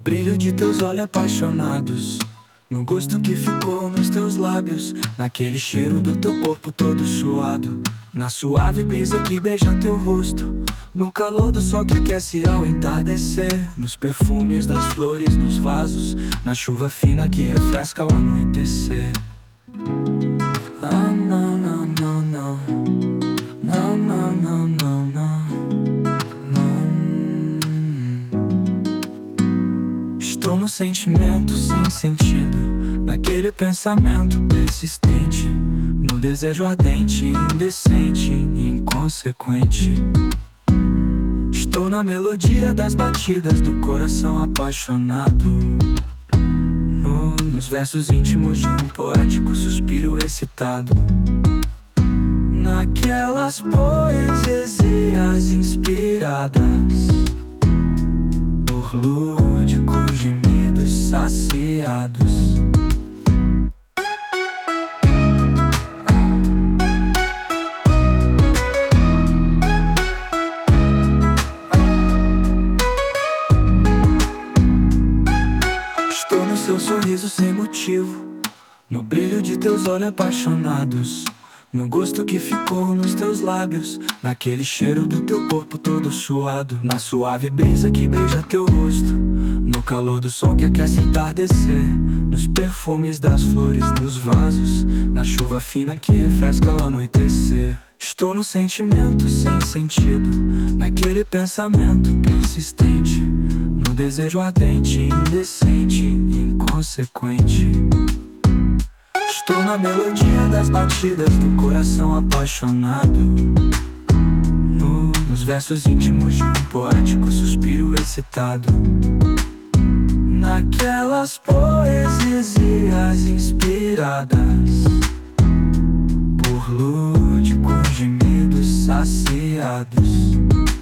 brilho de teus olhos apaixonados, no gosto que ficou nos teus lábios, naquele cheiro do teu corpo todo suado, na suave brisa que beija teu rosto, no calor do sol que aquece ao entardecer, nos perfumes das flores nos vasos, na chuva fina que refresca ao anoitecer. Ah, não, não, não, não. Não, não, não, não, não. Estou no sentimento sem sentido, naquele pensamento persistente, no desejo ardente, indecente e inconsequente. Estou na melodia das batidas do coração apaixonado, nos versos íntimos de um poético suspiro excitado, naquelas poesias inspiradas por lúdicos gemidos saciados. Estou no seu sorriso sem motivo, no brilho de teus olhos apaixonados, no gosto que ficou nos teus lábios, naquele cheiro do teu corpo todo suado, na suave brisa que beija teu rosto, no calor do sol que aquece entardecer, nos perfumes das flores nos vasos, na chuva fina que refresca ao anoitecer. Estou no sentimento sem sentido, naquele pensamento persistente, no desejo ardente, indecente e inconsequente. Estou na melodia das batidas do coração apaixonado, nos versos íntimos de um poético suspiro excitado, naquelas poesias inspiradas por lúdicos gemidos saciados.